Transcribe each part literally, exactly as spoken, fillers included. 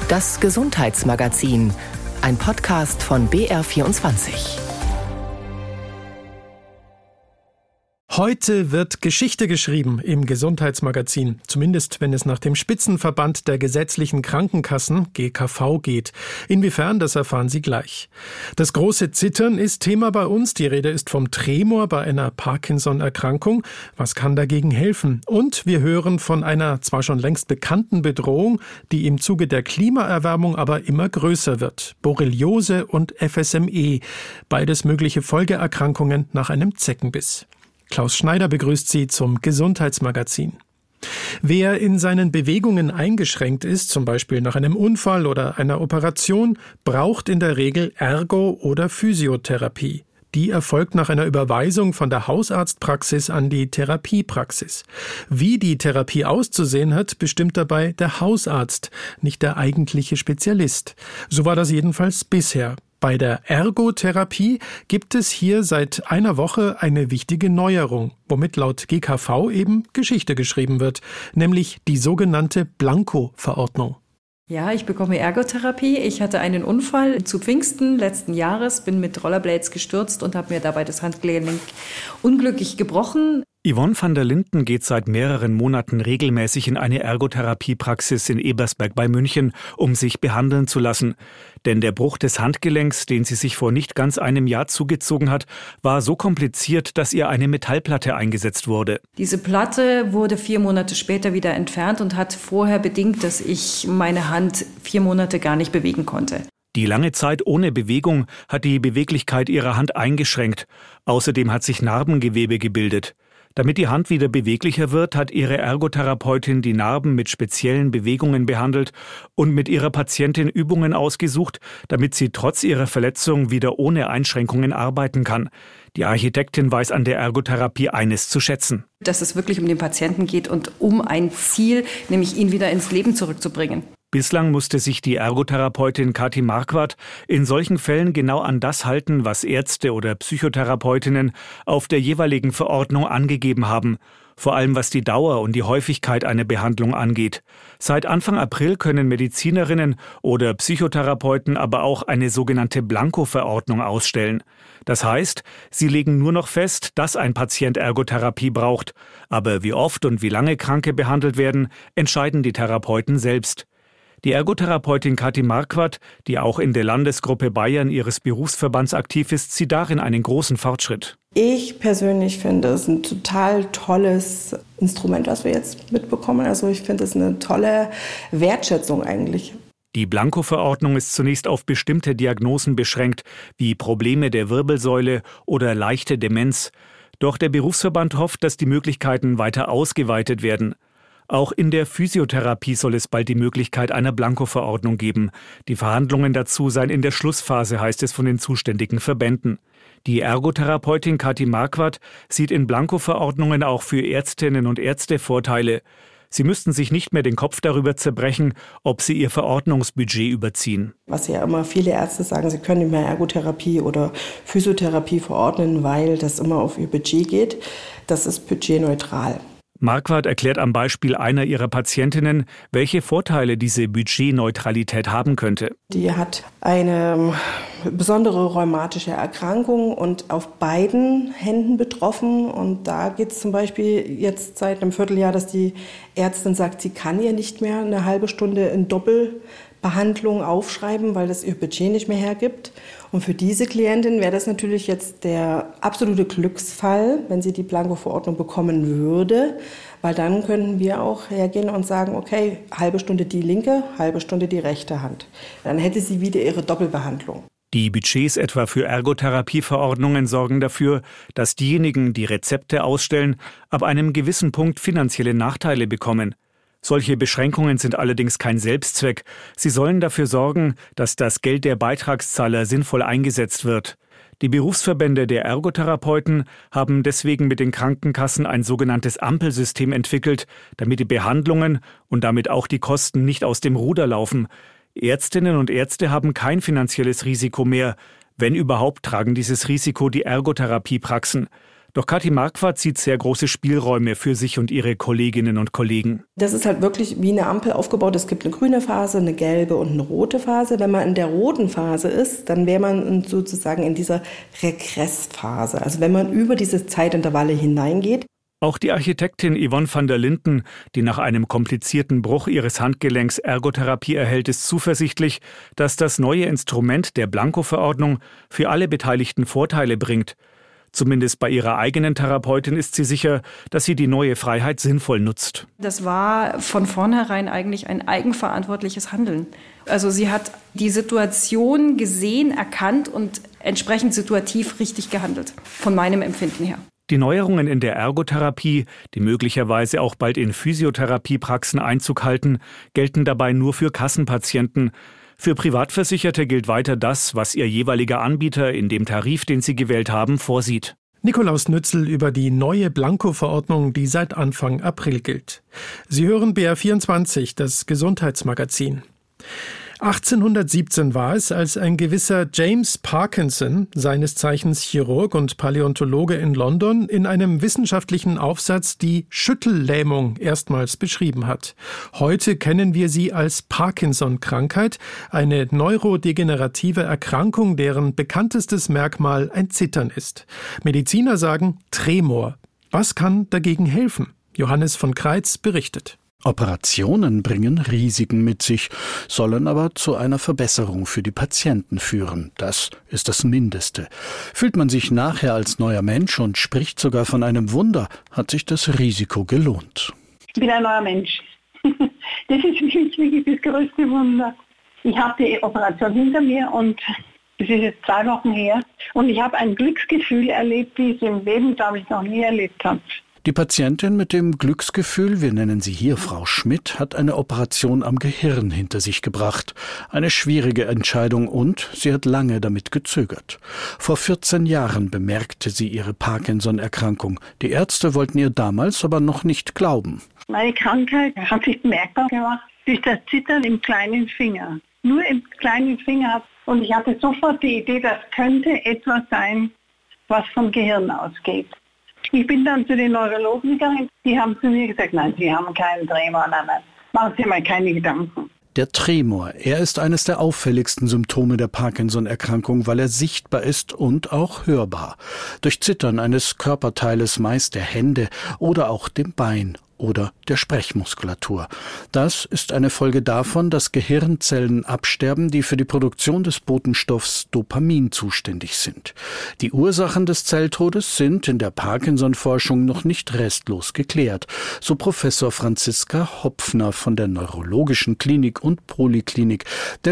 Das Gesundheitsmagazin, ein Podcast von B R vierundzwanzig. Heute wird Geschichte geschrieben im Gesundheitsmagazin, zumindest wenn es nach dem Spitzenverband der gesetzlichen Krankenkassen G K V geht. Inwiefern, das erfahren Sie gleich. Das große Zittern ist Thema bei uns. Die Rede ist vom Tremor bei einer Parkinson-Erkrankung. Was kann dagegen helfen? Und wir hören von einer zwar schon längst bekannten Bedrohung, die im Zuge der Klimaerwärmung aber immer größer wird. Borreliose und F S M E, beides mögliche Folgeerkrankungen nach einem Zeckenbiss. Klaus Schneider begrüßt Sie zum Gesundheitsmagazin. Wer in seinen Bewegungen eingeschränkt ist, zum Beispiel nach einem Unfall oder einer Operation, braucht in der Regel Ergo- oder Physiotherapie. Die erfolgt nach einer Überweisung von der Hausarztpraxis an die Therapiepraxis. Wie die Therapie auszusehen hat, bestimmt dabei der Hausarzt, nicht der eigentliche Spezialist. So war das jedenfalls bisher. Bei der Ergotherapie gibt es hier seit einer Woche eine wichtige Neuerung, womit laut G K V eben Geschichte geschrieben wird, nämlich die sogenannte Blanko-Verordnung. Ja, ich bekomme Ergotherapie. Ich hatte einen Unfall zu Pfingsten letzten Jahres, bin mit Rollerblades gestürzt und habe mir dabei das Handgelenk unglücklich gebrochen. Yvonne van der Linden geht seit mehreren Monaten regelmäßig in eine Ergotherapiepraxis in Ebersberg bei München, um sich behandeln zu lassen. Denn der Bruch des Handgelenks, den sie sich vor nicht ganz einem Jahr zugezogen hat, war so kompliziert, dass ihr eine Metallplatte eingesetzt wurde. Diese Platte wurde vier Monate später wieder entfernt und hat vorher bedingt, dass ich meine Hand vier Monate gar nicht bewegen konnte. Die lange Zeit ohne Bewegung hat die Beweglichkeit ihrer Hand eingeschränkt. Außerdem hat sich Narbengewebe gebildet. Damit die Hand wieder beweglicher wird, hat ihre Ergotherapeutin die Narben mit speziellen Bewegungen behandelt und mit ihrer Patientin Übungen ausgesucht, damit sie trotz ihrer Verletzung wieder ohne Einschränkungen arbeiten kann. Die Architektin weiß an der Ergotherapie eines zu schätzen: Dass es wirklich um den Patienten geht und um ein Ziel, nämlich ihn wieder ins Leben zurückzubringen. Bislang musste sich die Ergotherapeutin Kati Marquardt in solchen Fällen genau an das halten, was Ärzte oder Psychotherapeutinnen auf der jeweiligen Verordnung angegeben haben. Vor allem was die Dauer und die Häufigkeit einer Behandlung angeht. Seit Anfang April können Medizinerinnen oder Psychotherapeuten aber auch eine sogenannte Blanko-Verordnung ausstellen. Das heißt, sie legen nur noch fest, dass ein Patient Ergotherapie braucht. Aber wie oft und wie lange Kranke behandelt werden, entscheiden die Therapeuten selbst. Die Ergotherapeutin Kati Marquardt, die auch in der Landesgruppe Bayern ihres Berufsverbands aktiv ist, sieht darin einen großen Fortschritt. Ich persönlich finde es ein total tolles Instrument, was wir jetzt mitbekommen. Also ich finde es eine tolle Wertschätzung eigentlich. Die Blanko-Verordnung ist zunächst auf bestimmte Diagnosen beschränkt, wie Probleme der Wirbelsäule oder leichte Demenz. Doch der Berufsverband hofft, dass die Möglichkeiten weiter ausgeweitet werden. Auch in der Physiotherapie soll es bald die Möglichkeit einer Blanko-Verordnung geben. Die Verhandlungen dazu seien in der Schlussphase, heißt es von den zuständigen Verbänden. Die Ergotherapeutin Kati Marquardt sieht in Blanko-Verordnungen auch für Ärztinnen und Ärzte Vorteile. Sie müssten sich nicht mehr den Kopf darüber zerbrechen, ob sie ihr Verordnungsbudget überziehen. Was ja immer viele Ärzte sagen, sie können nicht mehr Ergotherapie oder Physiotherapie verordnen, weil das immer auf ihr Budget geht. Das ist budgetneutral. Marquardt erklärt am Beispiel einer ihrer Patientinnen, welche Vorteile diese Budgetneutralität haben könnte. Die hat eine besondere rheumatische Erkrankung und auf beiden Händen betroffen. Und da geht es zum Beispiel jetzt seit einem Vierteljahr, dass die Ärztin sagt, sie kann ihr nicht mehr eine halbe Stunde in Doppelbehandlung aufschreiben, weil das ihr Budget nicht mehr hergibt. Und für diese Klientin wäre das natürlich jetzt der absolute Glücksfall, wenn sie die Blanko-Verordnung bekommen würde, weil dann könnten wir auch hergehen und sagen, okay, halbe Stunde die linke, halbe Stunde die rechte Hand. Dann hätte sie wieder ihre Doppelbehandlung. Die Budgets etwa für Ergotherapieverordnungen sorgen dafür, dass diejenigen, die Rezepte ausstellen, ab einem gewissen Punkt finanzielle Nachteile bekommen. Solche Beschränkungen sind allerdings kein Selbstzweck. Sie sollen dafür sorgen, dass das Geld der Beitragszahler sinnvoll eingesetzt wird. Die Berufsverbände der Ergotherapeuten haben deswegen mit den Krankenkassen ein sogenanntes Ampelsystem entwickelt, damit die Behandlungen und damit auch die Kosten nicht aus dem Ruder laufen. Ärztinnen und Ärzte haben kein finanzielles Risiko mehr. Wenn überhaupt, tragen dieses Risiko die Ergotherapiepraxen. Doch Kati Marquardt sieht sehr große Spielräume für sich und ihre Kolleginnen und Kollegen. Das ist halt wirklich wie eine Ampel aufgebaut. Es gibt eine grüne Phase, eine gelbe und eine rote Phase. Wenn man in der roten Phase ist, dann wäre man sozusagen in dieser Regressphase. Also wenn man über diese Zeitintervalle hineingeht. Auch die Architektin Yvonne van der Linden, die nach einem komplizierten Bruch ihres Handgelenks Ergotherapie erhält, ist zuversichtlich, dass das neue Instrument der Blanko-Verordnung für alle Beteiligten Vorteile bringt. Zumindest bei ihrer eigenen Therapeutin ist sie sicher, dass sie die neue Freiheit sinnvoll nutzt. Das war von vornherein eigentlich ein eigenverantwortliches Handeln. Also sie hat die Situation gesehen, erkannt und entsprechend situativ richtig gehandelt, von meinem Empfinden her. Die Neuerungen in der Ergotherapie, die möglicherweise auch bald in Physiotherapiepraxen Einzug halten, gelten dabei nur für Kassenpatienten. Für Privatversicherte gilt weiter das, was ihr jeweiliger Anbieter in dem Tarif, den sie gewählt haben, vorsieht. Nikolaus Nützel über die neue Blanko-Verordnung, die seit Anfang April gilt. Sie hören B R vierundzwanzig, das Gesundheitsmagazin. achtzehnhundertsiebzehn war es, als ein gewisser James Parkinson, seines Zeichens Chirurg und Paläontologe in London, in einem wissenschaftlichen Aufsatz die Schüttellähmung erstmals beschrieben hat. Heute kennen wir sie als Parkinson-Krankheit, eine neurodegenerative Erkrankung, deren bekanntestes Merkmal ein Zittern ist. Mediziner sagen Tremor. Was kann dagegen helfen? Johannes von Kreitz berichtet. Operationen bringen Risiken mit sich, sollen aber zu einer Verbesserung für die Patienten führen. Das ist das Mindeste. Fühlt man sich nachher als neuer Mensch und spricht sogar von einem Wunder, hat sich das Risiko gelohnt. Ich bin ein neuer Mensch. Das ist wirklich das größte Wunder. Ich habe die Operation hinter mir und das ist jetzt zwei Wochen her. Und ich habe ein Glücksgefühl erlebt, wie ich es im Leben, glaube ich, noch nie erlebt habe. Die Patientin mit dem Glücksgefühl, wir nennen sie hier Frau Schmidt, hat eine Operation am Gehirn hinter sich gebracht. Eine schwierige Entscheidung und sie hat lange damit gezögert. Vor vierzehn Jahren bemerkte sie ihre Parkinson-Erkrankung. Die Ärzte wollten ihr damals aber noch nicht glauben. Meine Krankheit hat sich bemerkbar gemacht durch das Zittern im kleinen Finger. Nur im kleinen Finger. Und ich hatte sofort die Idee, das könnte etwas sein, was vom Gehirn ausgeht. Ich bin dann zu den Neurologen gegangen. Die haben zu mir gesagt, nein, Sie haben keinen Tremor. Nein, nein, machen Sie mal keine Gedanken. Der Tremor, er ist eines der auffälligsten Symptome der Parkinson-Erkrankung, weil er sichtbar ist und auch hörbar. Durch Zittern eines Körperteiles, meist der Hände oder auch dem Bein oder der Sprechmuskulatur. Das ist eine Folge davon, dass Gehirnzellen absterben, die für die Produktion des Botenstoffs Dopamin zuständig sind. Die Ursachen des Zelltodes sind in der Parkinson-Forschung noch nicht restlos geklärt, so Professor Franziska Hopfner von der Neurologischen Klinik und Poliklinik der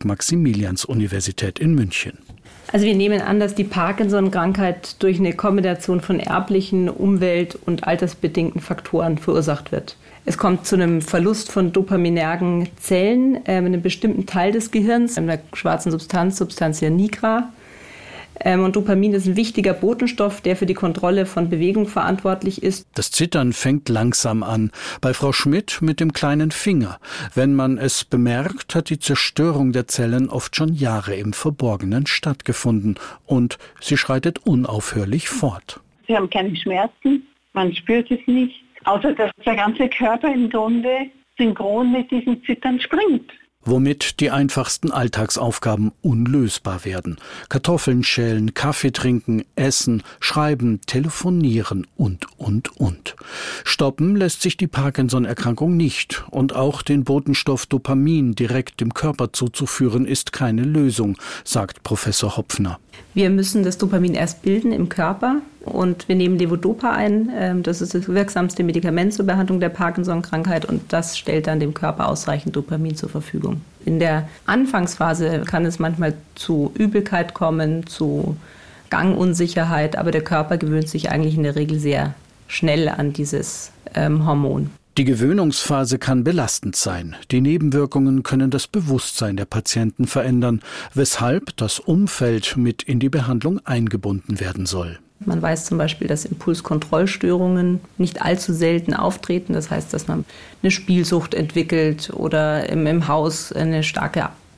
Ludwig-Maximilians-Universität in München. Also wir nehmen an, dass die Parkinson-Krankheit durch eine Kombination von erblichen, umwelt- und altersbedingten Faktoren verursacht wird. Es kommt zu einem Verlust von dopaminergen Zellen äh, in einem bestimmten Teil des Gehirns, in der schwarzen Substanz, Substantia nigra. Ähm, und Dopamin ist ein wichtiger Botenstoff, der für die Kontrolle von Bewegung verantwortlich ist. Das Zittern fängt langsam an. Bei Frau Schmidt mit dem kleinen Finger. Wenn man es bemerkt, hat die Zerstörung der Zellen oft schon Jahre im Verborgenen stattgefunden. Und sie schreitet unaufhörlich fort. Sie haben keine Schmerzen, man spürt es nicht. Außer dass der ganze Körper im Grunde synchron mit diesem Zittern springt. Womit die einfachsten Alltagsaufgaben unlösbar werden. Kartoffeln schälen, Kaffee trinken, essen, schreiben, telefonieren und, und, und. Stoppen lässt sich die Parkinson-Erkrankung nicht. Und auch den Botenstoff Dopamin direkt dem Körper zuzuführen, ist keine Lösung, sagt Professor Hopfner. Wir müssen das Dopamin erst bilden im Körper und wir nehmen Levodopa ein. Das ist das wirksamste Medikament zur Behandlung der Parkinson-Krankheit und das stellt dann dem Körper ausreichend Dopamin zur Verfügung. In der Anfangsphase kann es manchmal zu Übelkeit kommen, zu Gangunsicherheit, aber der Körper gewöhnt sich eigentlich in der Regel sehr schnell an dieses ähm, Hormon. Die Gewöhnungsphase kann belastend sein. Die Nebenwirkungen können das Bewusstsein der Patienten verändern, weshalb das Umfeld mit in die Behandlung eingebunden werden soll. Man weiß zum Beispiel, dass Impulskontrollstörungen nicht allzu selten auftreten. Das heißt, dass man eine Spielsucht entwickelt oder im, im Haus eine starke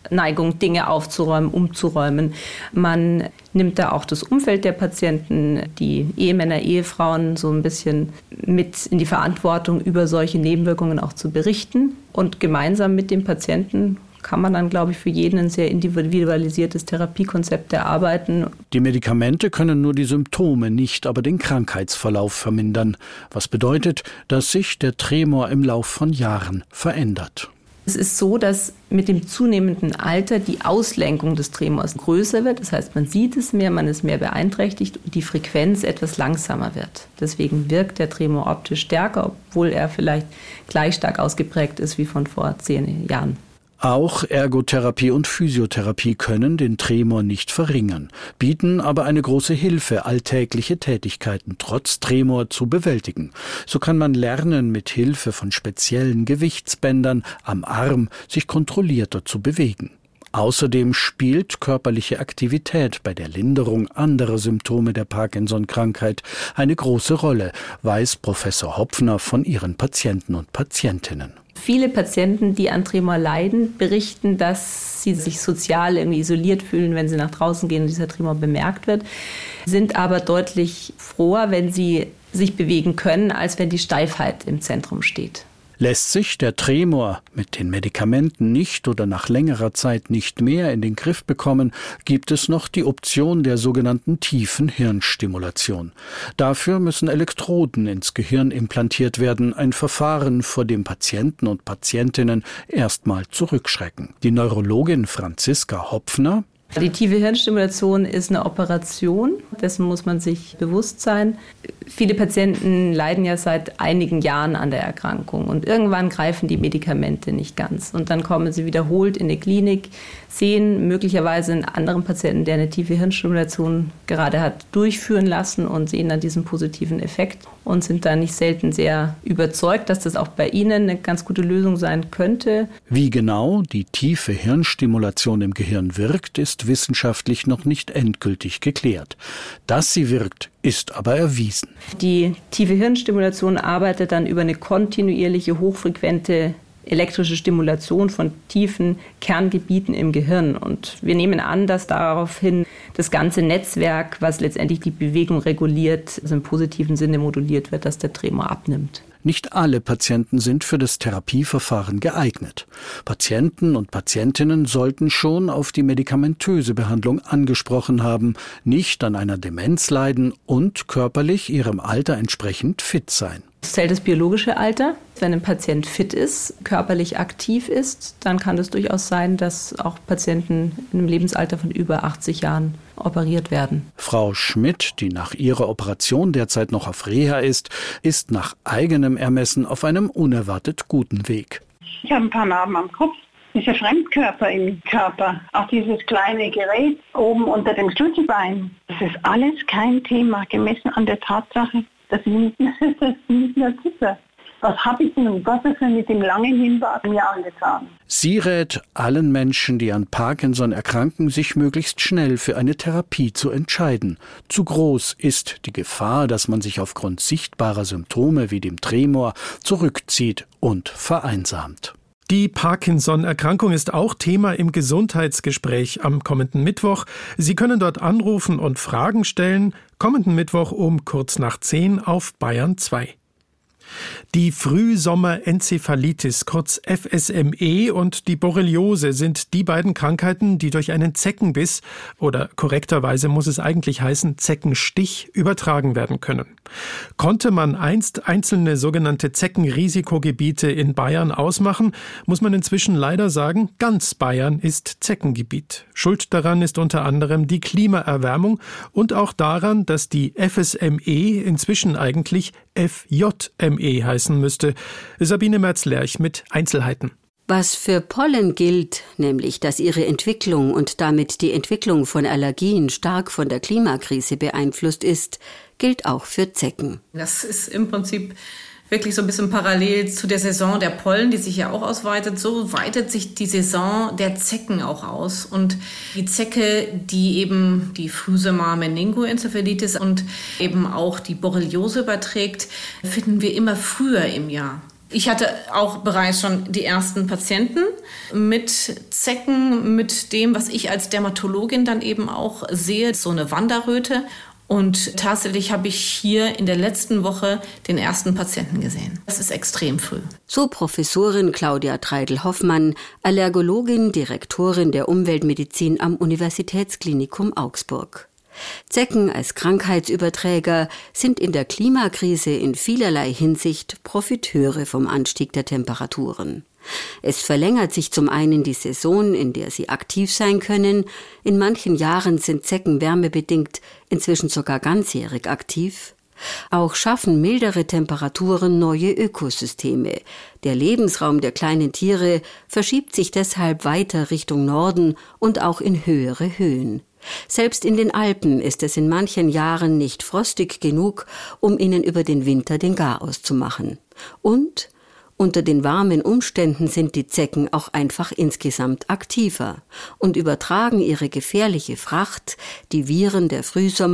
Neigung, Dinge aufzuräumen, umzuräumen. Man nimmt da auch das Umfeld der Patienten, die Ehemänner, Ehefrauen so ein bisschen mit in die Verantwortung, über solche Nebenwirkungen auch zu berichten. Und gemeinsam mit dem Patienten kann man dann, glaube ich, für jeden ein sehr individualisiertes Therapiekonzept erarbeiten. Die Medikamente können nur die Symptome, nicht aber den Krankheitsverlauf vermindern. Was bedeutet, dass sich der Tremor im Lauf von Jahren verändert. Es ist so, dass mit dem zunehmenden Alter die Auslenkung des Tremors größer wird. Das heißt, man sieht es mehr, man ist mehr beeinträchtigt und die Frequenz etwas langsamer wird. Deswegen wirkt der Tremor optisch stärker, obwohl er vielleicht gleich stark ausgeprägt ist wie von vor zehn Jahren. Auch Ergotherapie und Physiotherapie können den Tremor nicht verringern, bieten aber eine große Hilfe, alltägliche Tätigkeiten trotz Tremor zu bewältigen. So kann man lernen, mit Hilfe von speziellen Gewichtsbändern am Arm sich kontrollierter zu bewegen. Außerdem spielt körperliche Aktivität bei der Linderung anderer Symptome der Parkinson-Krankheit eine große Rolle, weiß Professor Hopfner von ihren Patienten und Patientinnen. Viele Patienten, die an Tremor leiden, berichten, dass sie sich sozial irgendwie isoliert fühlen, wenn sie nach draußen gehen und dieser Tremor bemerkt wird, sind aber deutlich froher, wenn sie sich bewegen können, als wenn die Steifheit im Zentrum steht. Lässt sich der Tremor mit den Medikamenten nicht oder nach längerer Zeit nicht mehr in den Griff bekommen, gibt es noch die Option der sogenannten tiefen Hirnstimulation. Dafür müssen Elektroden ins Gehirn implantiert werden, ein Verfahren, vor dem Patienten und Patientinnen erstmal zurückschrecken. Die Neurologin Franziska Hopfner: Die tiefe Hirnstimulation ist eine Operation, dessen muss man sich bewusst sein. Viele Patienten leiden ja seit einigen Jahren an der Erkrankung und irgendwann greifen die Medikamente nicht ganz. Und dann kommen sie wiederholt in die Klinik, sehen möglicherweise einen anderen Patienten, der eine tiefe Hirnstimulation gerade hat durchführen lassen und sehen dann diesen positiven Effekt und sind dann nicht selten sehr überzeugt, dass das auch bei ihnen eine ganz gute Lösung sein könnte. Wie genau die tiefe Hirnstimulation im Gehirn wirkt, ist wissenschaftlich noch nicht endgültig geklärt. Dass sie wirkt, ist aber erwiesen. Die tiefe Hirnstimulation arbeitet dann über eine kontinuierliche, hochfrequente elektrische Stimulation von tiefen Kerngebieten im Gehirn. Und wir nehmen an, dass daraufhin das ganze Netzwerk, was letztendlich die Bewegung reguliert, also im positiven Sinne moduliert wird, dass der Tremor abnimmt. Nicht alle Patienten sind für das Therapieverfahren geeignet. Patienten und Patientinnen sollten schon auf die medikamentöse Behandlung angesprochen haben, nicht an einer Demenz leiden und körperlich ihrem Alter entsprechend fit sein. Es zählt das biologische Alter. Wenn ein Patient fit ist, körperlich aktiv ist, dann kann es durchaus sein, dass auch Patienten in einem Lebensalter von über achtzig Jahren operiert werden. Frau Schmidt, die nach ihrer Operation derzeit noch auf Reha ist, ist nach eigenem Ermessen auf einem unerwartet guten Weg. Ich habe ein paar Narben am Kopf. Dieser Fremdkörper im Körper, auch dieses kleine Gerät oben unter dem Schlüsselbein, das ist alles kein Thema, gemessen an der Tatsache, dass ich nicht mehr, dass ich nicht mehr sitze. Was habe ich denn um Gottes Willen mit dem langen Hinwarten mir angetan? Sie rät allen Menschen, die an Parkinson erkranken, sich möglichst schnell für eine Therapie zu entscheiden. Zu groß ist die Gefahr, dass man sich aufgrund sichtbarer Symptome wie dem Tremor zurückzieht und vereinsamt. Die Parkinson-Erkrankung ist auch Thema im Gesundheitsgespräch am kommenden Mittwoch. Sie können dort anrufen und Fragen stellen. Kommenden Mittwoch um kurz nach zehn auf Bayern zwei. Die Frühsommerenzephalitis, kurz F S M E, und die Borreliose sind die beiden Krankheiten, die durch einen Zeckenbiss, oder korrekterweise muss es eigentlich heißen Zeckenstich, übertragen werden können. Konnte man einst einzelne sogenannte Zeckenrisikogebiete in Bayern ausmachen, muss man inzwischen leider sagen, ganz Bayern ist Zeckengebiet. Schuld daran ist unter anderem die Klimaerwärmung und auch daran, dass die F S M E inzwischen eigentlich F J M E heißen müsste. Sabine Merz-Lerch mit Einzelheiten. Was für Pollen gilt, nämlich dass ihre Entwicklung und damit die Entwicklung von Allergien stark von der Klimakrise beeinflusst ist, gilt auch für Zecken. Das ist im Prinzip wirklich so ein bisschen parallel zu der Saison der Pollen, die sich ja auch ausweitet. So weitet sich die Saison der Zecken auch aus. Und die Zecke, die eben die Frühsommer-Meningoenzephalitis und eben auch die Borreliose überträgt, finden wir immer früher im Jahr. Ich hatte auch bereits schon die ersten Patienten mit Zecken, mit dem, was ich als Dermatologin dann eben auch sehe, so eine Wanderröte. Und tatsächlich habe ich hier in der letzten Woche den ersten Patienten gesehen. Das ist extrem früh. So Professorin Claudia Treidl-Hoffmann, Allergologin, Direktorin der Umweltmedizin am Universitätsklinikum Augsburg. Zecken als Krankheitsüberträger sind in der Klimakrise in vielerlei Hinsicht Profiteure vom Anstieg der Temperaturen. Es verlängert sich zum einen die Saison, in der sie aktiv sein können. In manchen Jahren sind Zecken wärmebedingt inzwischen sogar ganzjährig aktiv. Auch schaffen mildere Temperaturen neue Ökosysteme. Der Lebensraum der kleinen Tiere verschiebt sich deshalb weiter Richtung Norden und auch in höhere Höhen. Selbst in den Alpen ist es in manchen Jahren nicht frostig genug, um ihnen über den Winter den Garaus zu machen. Und unter den warmen Umständen sind die Zecken auch einfach insgesamt aktiver und übertragen ihre gefährliche Fracht, die Viren der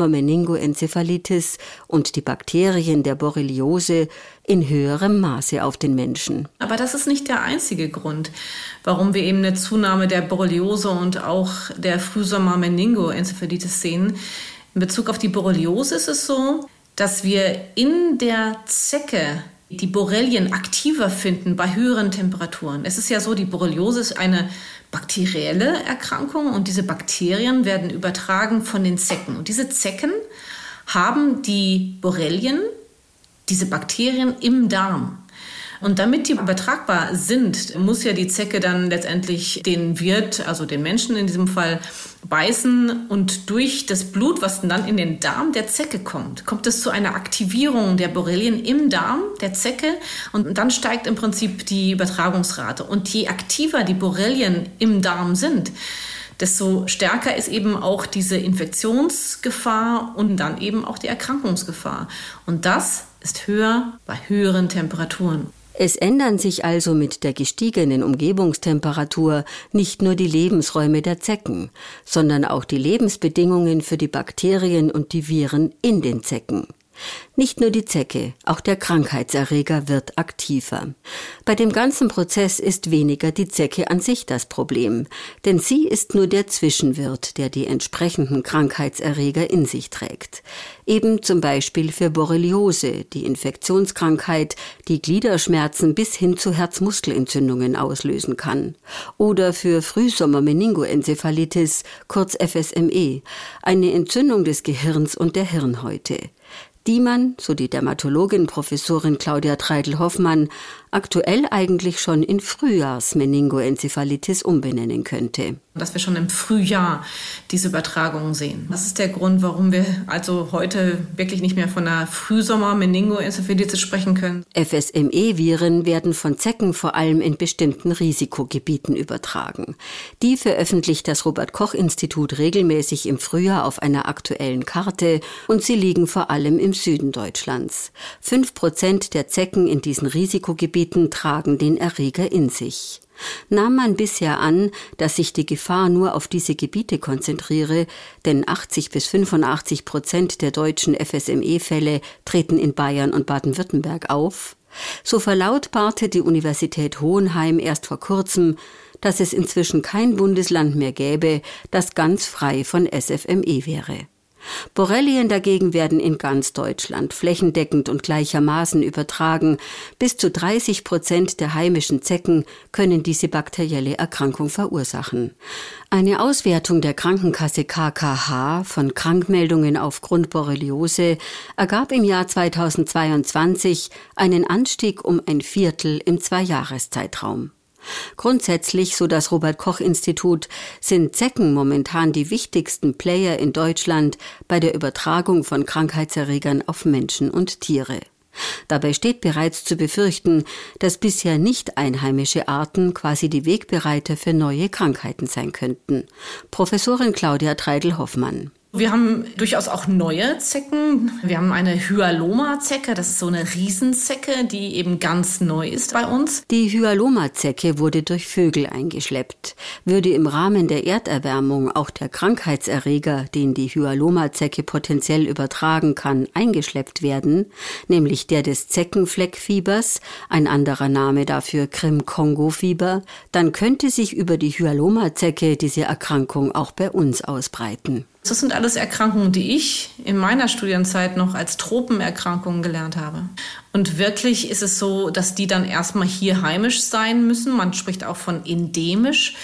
Frühsommer-Meningoenzephalitis und die Bakterien der Borreliose, in höherem Maße auf den Menschen. Aber das ist nicht der einzige Grund, warum wir eben eine Zunahme der Borreliose und auch der Frühsommer-Meningoenzephalitis sehen. In Bezug auf die Borreliose ist es so, dass wir in der Zecke die Borrelien aktiver finden bei höheren Temperaturen. Es ist ja so, die Borreliose ist eine bakterielle Erkrankung und diese Bakterien werden übertragen von den Zecken. Und diese Zecken haben die Borrelien, diese Bakterien im Darm. Und damit die übertragbar sind, muss ja die Zecke dann letztendlich den Wirt, also den Menschen in diesem Fall, beißen. Und durch das Blut, was dann in den Darm der Zecke kommt, kommt es zu einer Aktivierung der Borrelien im Darm der Zecke. Und dann steigt im Prinzip die Übertragungsrate. Und je aktiver die Borrelien im Darm sind, desto stärker ist eben auch diese Infektionsgefahr und dann eben auch die Erkrankungsgefahr. Und das ist höher bei höheren Temperaturen. Es ändern sich also mit der gestiegenen Umgebungstemperatur nicht nur die Lebensräume der Zecken, sondern auch die Lebensbedingungen für die Bakterien und die Viren in den Zecken. Nicht nur die Zecke, auch der Krankheitserreger wird aktiver. Bei dem ganzen Prozess ist weniger die Zecke an sich das Problem, denn sie ist nur der Zwischenwirt, der die entsprechenden Krankheitserreger in sich trägt. Eben zum Beispiel für Borreliose, die Infektionskrankheit, die Gliederschmerzen bis hin zu Herzmuskelentzündungen auslösen kann. Oder für Frühsommer-Meningoenzephalitis, kurz F S M E, eine Entzündung des Gehirns und der Hirnhäute, die man, so die Dermatologin Professorin Claudia Treidl-Hoffmann, aktuell eigentlich schon in Frühjahrs-Meningoenzephalitis umbenennen könnte. Dass wir schon im Frühjahr diese Übertragungen sehen. Das ist der Grund, warum wir also heute wirklich nicht mehr von einer Frühsommer-Meningoenzephalitis sprechen können. F S M E-Viren werden von Zecken vor allem in bestimmten Risikogebieten übertragen. Die veröffentlicht das Robert-Koch-Institut regelmäßig im Frühjahr auf einer aktuellen Karte und sie liegen vor allem im Süden Deutschlands. Fünf Prozent der Zecken in diesen Risikogebieten tragen den Erreger in sich. Nahm man bisher an, dass sich die Gefahr nur auf diese Gebiete konzentriere, denn achtzig bis fünfundachtzig Prozent der deutschen F S M E-Fälle treten in Bayern und Baden-Württemberg auf, so verlautbarte die Universität Hohenheim erst vor kurzem, dass es inzwischen kein Bundesland mehr gäbe, das ganz frei von S F M E wäre. Borrelien dagegen werden in ganz Deutschland flächendeckend und gleichermaßen übertragen. Bis zu dreißig Prozent der heimischen Zecken können diese bakterielle Erkrankung verursachen. Eine Auswertung der Krankenkasse K K H von Krankmeldungen aufgrund Borreliose ergab im Jahr zweitausendzweiundzwanzig einen Anstieg um ein Viertel im Zweijahreszeitraum. Grundsätzlich, so das Robert-Koch-Institut, sind Zecken momentan die wichtigsten Player in Deutschland bei der Übertragung von Krankheitserregern auf Menschen und Tiere. Dabei steht bereits zu befürchten, dass bisher nicht einheimische Arten quasi die Wegbereiter für neue Krankheiten sein könnten. Professorin Claudia Treidl-Hoffmann. Wir haben durchaus auch neue Zecken. Wir haben eine Hyaloma-Zecke, das ist so eine Riesenzecke, die eben ganz neu ist bei uns. Die Hyaloma-Zecke wurde durch Vögel eingeschleppt. Würde im Rahmen der Erderwärmung auch der Krankheitserreger, den die Hyaloma-Zecke potenziell übertragen kann, eingeschleppt werden, nämlich der des Zeckenfleckfiebers, ein anderer Name dafür Krim-Kongo-Fieber, dann könnte sich über die Hyaloma-Zecke diese Erkrankung auch bei uns ausbreiten. Das sind alles Erkrankungen, die ich in meiner Studienzeit noch als Tropenerkrankungen gelernt habe. Und wirklich ist es so, dass die dann erstmal hier heimisch sein müssen. Man spricht auch von endemisch.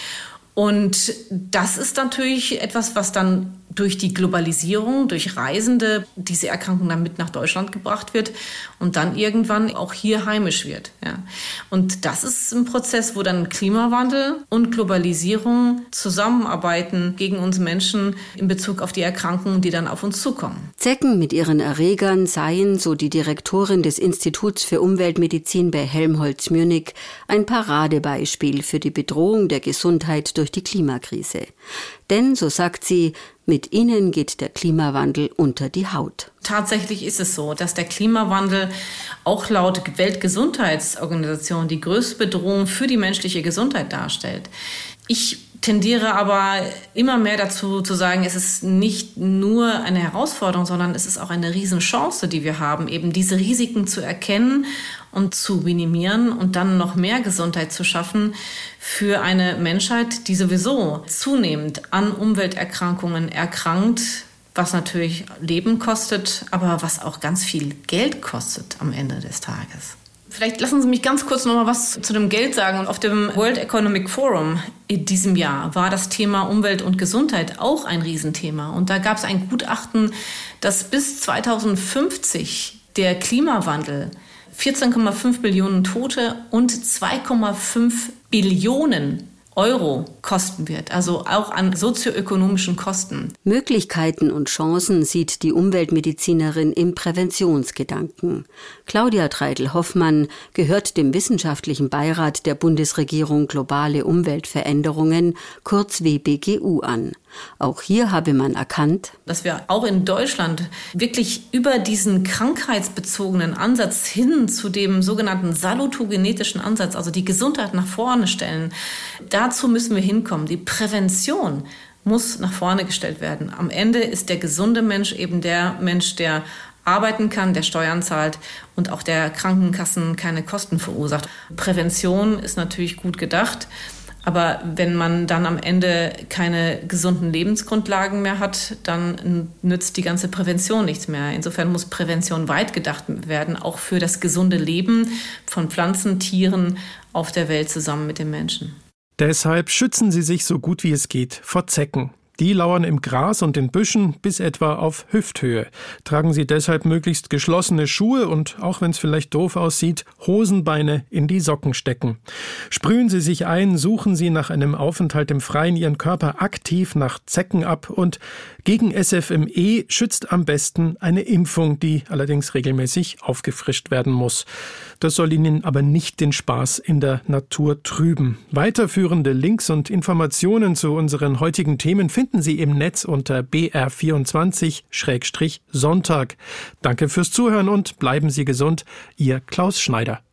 Und das ist natürlich etwas, was dann durch die Globalisierung, durch Reisende, diese Erkrankung dann mit nach Deutschland gebracht wird und dann irgendwann auch hier heimisch wird. Ja. Und das ist ein Prozess, wo dann Klimawandel und Globalisierung zusammenarbeiten gegen uns Menschen in Bezug auf die Erkrankungen, die dann auf uns zukommen. Zecken mit ihren Erregern seien, so die Direktorin des Instituts für Umweltmedizin bei Helmholtz Munich, ein Paradebeispiel für die Bedrohung der Gesundheit durch die Klimakrise. Denn, so sagt sie, mit ihnen geht der Klimawandel unter die Haut. Tatsächlich ist es so, dass der Klimawandel auch laut Weltgesundheitsorganisation die größte Bedrohung für die menschliche Gesundheit darstellt. Ich tendiere aber immer mehr dazu zu sagen, es ist nicht nur eine Herausforderung, sondern es ist auch eine Riesenchance, die wir haben, eben diese Risiken zu erkennen und zu minimieren und dann noch mehr Gesundheit zu schaffen für eine Menschheit, die sowieso zunehmend an Umwelterkrankungen erkrankt, was natürlich Leben kostet, aber was auch ganz viel Geld kostet am Ende des Tages. Vielleicht lassen Sie mich ganz kurz noch mal was zu dem Geld sagen. Auf dem World Economic Forum in diesem Jahr war das Thema Umwelt und Gesundheit auch ein Riesenthema. Und da gab es ein Gutachten, dass bis zweitausendfünfzig der Klimawandel vierzehn Komma fünf Billionen Tote und zwei Komma fünf Billionen Euro kosten wird, also auch an sozioökonomischen Kosten. Möglichkeiten und Chancen sieht die Umweltmedizinerin im Präventionsgedanken. Claudia Treidel-Hoffmann gehört dem wissenschaftlichen Beirat der Bundesregierung Globale Umweltveränderungen, kurz W B G U, an. Auch hier habe man erkannt, dass wir auch in Deutschland wirklich über diesen krankheitsbezogenen Ansatz hin zu dem sogenannten salutogenetischen Ansatz, also die Gesundheit nach vorne stellen. Dazu müssen wir hinkommen. Die Prävention muss nach vorne gestellt werden. Am Ende ist der gesunde Mensch eben der Mensch, der arbeiten kann, der Steuern zahlt und auch der Krankenkassen keine Kosten verursacht. Prävention ist natürlich gut gedacht. Aber wenn man dann am Ende keine gesunden Lebensgrundlagen mehr hat, dann nützt die ganze Prävention nichts mehr. Insofern muss Prävention weit gedacht werden, auch für das gesunde Leben von Pflanzen, Tieren auf der Welt zusammen mit den Menschen. Deshalb schützen Sie sich so gut wie es geht vor Zecken. Die lauern im Gras und in Büschen bis etwa auf Hüfthöhe. Tragen Sie deshalb möglichst geschlossene Schuhe und, auch wenn es vielleicht doof aussieht, Hosenbeine in die Socken stecken. Sprühen Sie sich ein, suchen Sie nach einem Aufenthalt im Freien Ihren Körper aktiv nach Zecken ab und gegen S F M E schützt am besten eine Impfung, die allerdings regelmäßig aufgefrischt werden muss. Das soll Ihnen aber nicht den Spaß in der Natur trüben. Weiterführende Links und Informationen zu unseren heutigen Themen finden Sie im Netz unter B R vierundzwanzig Sonntag. Danke fürs Zuhören und bleiben Sie gesund. Ihr Klaus Schneider.